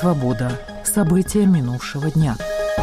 Свобода. События минувшего дня.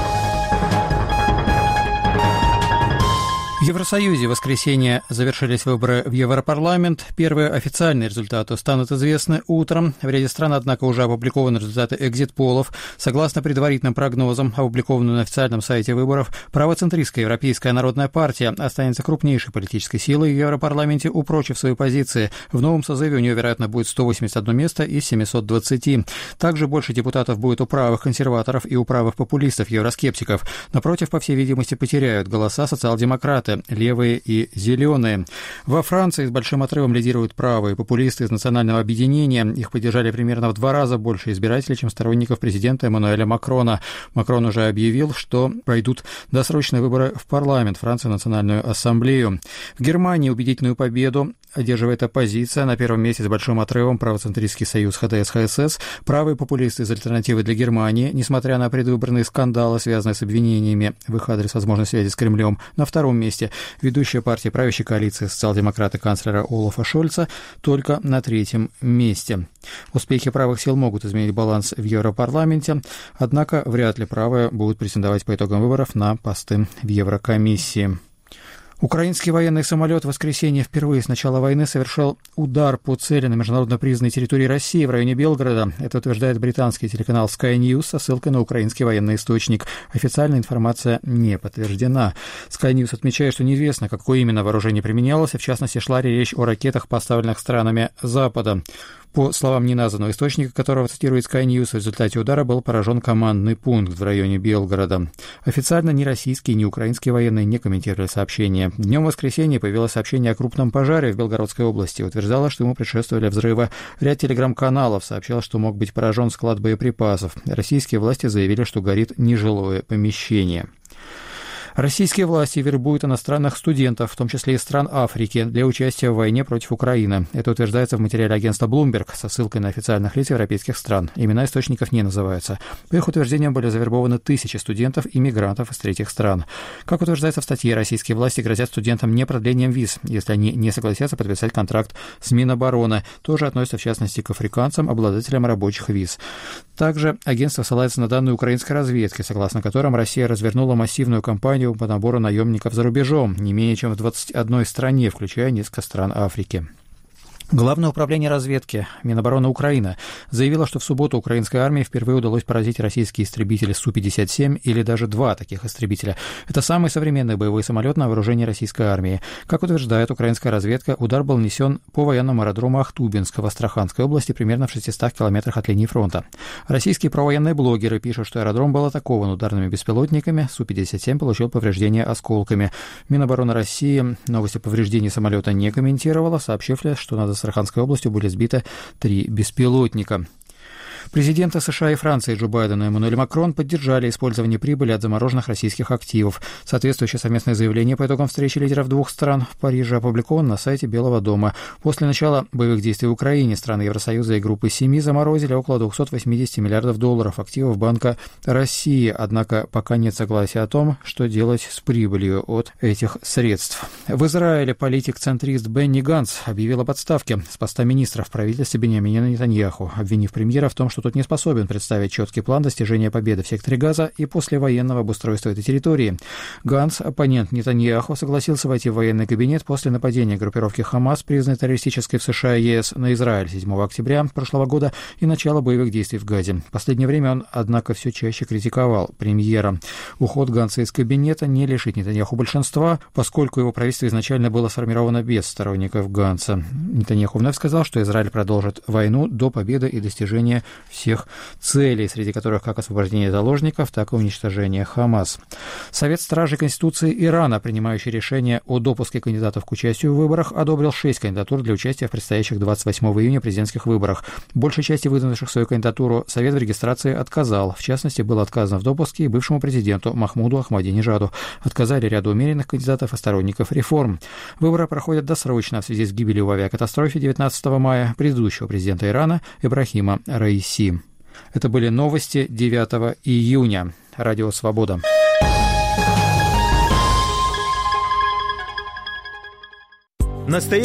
В Евросоюзе в воскресенье завершились выборы в Европарламент. Первые официальные результаты станут известны утром. В ряде стран, однако, уже опубликованы результаты экзит-полов. Согласно предварительным прогнозам, опубликованным на официальном сайте выборов, правоцентристская Европейская народная партия останется крупнейшей политической силой в Европарламенте, упрочив свои позиции. В новом созыве у нее, вероятно, будет 181 место из 720. Также больше депутатов будет у правых консерваторов и у правых популистов, евроскептиков. Напротив, по всей видимости, потеряют голоса социал-демократы, левые и зеленые. Во Франции с большим отрывом лидируют правые популисты из национального объединения. Их поддержали примерно в 2 раза больше избирателей, чем сторонников президента Эммануэля Макрона. Макрон уже объявил, что пройдут досрочные выборы в парламент Франции, Национальную ассамблею. В Германии убедительную победу одерживает оппозиция. На первом месте с большим отрывом правоцентристский союз ХДС-ХСС. Правые популисты из «Альтернативы для Германии», несмотря на предвыборные скандалы, связанные с обвинениями в их адрес возможной связи с Кремлем. На втором месте ведущая партия правящей коалиции социал-демократы канцлера Олафа Шольца только на 3-м месте. Успехи правых сил могут изменить баланс в Европарламенте, однако вряд ли правые будут претендовать по итогам выборов на посты в Еврокомиссии. Украинский военный самолет в воскресенье впервые с начала войны совершил удар по цели на международно признанной территории России в районе Белгорода. Это утверждает британский телеканал Sky News со ссылкой на украинский военный источник. Официальная информация не подтверждена. Sky News отмечает, что неизвестно, какое именно вооружение применялось, и в частности шла речь о ракетах, поставленных странами Запада. По словам неназванного источника, которого цитирует Sky News, в результате удара был поражен командный пункт в районе Белгорода. Официально ни российские, ни украинские военные не комментировали сообщение. Днем воскресенья появилось сообщение о крупном пожаре в Белгородской области. Утверждало, что ему предшествовали взрывы. Ряд телеграм-каналов сообщал, что мог быть поражен склад боеприпасов. Российские власти заявили, что горит нежилое помещение. Российские власти вербуют иностранных студентов, в том числе из стран Африки, для участия в войне против Украины. Это утверждается в материале агентства Bloomberg со ссылкой на официальных лиц европейских стран. Имена источников не называются. По их утверждениям были завербованы тысячи студентов и мигрантов из третьих стран. Как утверждается в статье, российские власти грозят студентам не продлением виз, если они не согласятся подписать контракт с Минобороны. Тоже относится в частности к африканцам, обладателям рабочих виз. Также агентство ссылается на данные украинской разведки, согласно которым Россия развернула массивную кампанию по набору наемников за рубежом, не менее чем в 21 стране, включая несколько стран Африки. Главное управление разведки Минобороны Украины заявило, что в субботу украинской армии впервые удалось поразить российские истребители Су-57 или даже 2 таких истребителя. Это самый современный боевой самолет на вооружении российской армии. Как утверждает украинская разведка, удар был нанесен по военному аэродрому Ахтубинск в Астраханской области, примерно в 600 километрах от линии фронта. Российские провоенные блогеры пишут, что аэродром был атакован ударными беспилотниками, Су-57 получил повреждения осколками. Минобороны России новости повреждений самолета не комментировала, сообщив лишь, что над Астраханской областью были сбиты 3 беспилотника. Президенты США и Франции Джо Байден и Эммануэль Макрон поддержали использование прибыли от замороженных российских активов. Соответствующее совместное заявление по итогам встречи лидеров 2 стран в Париже опубликовано на сайте Белого дома. После начала боевых действий в Украине страны Евросоюза и группы 7 заморозили около $280 миллиардов активов Банка России. Однако пока нет согласия о том, что делать с прибылью от этих средств. В Израиле политик-центрист Бенни Ганц объявил об отставке с поста министра в правительстве Биньямина Нетаньяху, обвинив премьера в том, что тот не способен представить четкий план достижения победы в секторе Газа и послевоенного обустройства этой территории. Ганц, оппонент Нетаньяху, согласился войти в военный кабинет после нападения группировки Хамас, признанной террористической в США и ЕС, на Израиль 7 октября прошлого года и начала боевых действий в Газе. В последнее время он, однако, все чаще критиковал премьера. Уход Ганца из кабинета не лишит Нетаньяху большинства, поскольку его правительство изначально было сформировано без сторонников Ганца. Нетаньяху вновь сказал, что Израиль продолжит войну до победы и достижения всех целей, среди которых как освобождение заложников, так и уничтожение Хамас. Совет стражей Конституции Ирана, принимающий решение о допуске кандидатов к участию в выборах, одобрил 6 кандидатур для участия в предстоящих 28 июня президентских выборах. Большей части выдвинувших свою кандидатуру Совет в регистрации отказал. В частности, было отказано в допуске и бывшему президенту Махмуду Ахмадинежаду. Отказали ряду умеренных кандидатов и сторонников реформ. Выборы проходят досрочно в связи с гибелью в авиакатастрофе 19 мая предыдущего президента Ирана Ибрахима Раиси. Это были новости 9 июня. Радио «Свобода».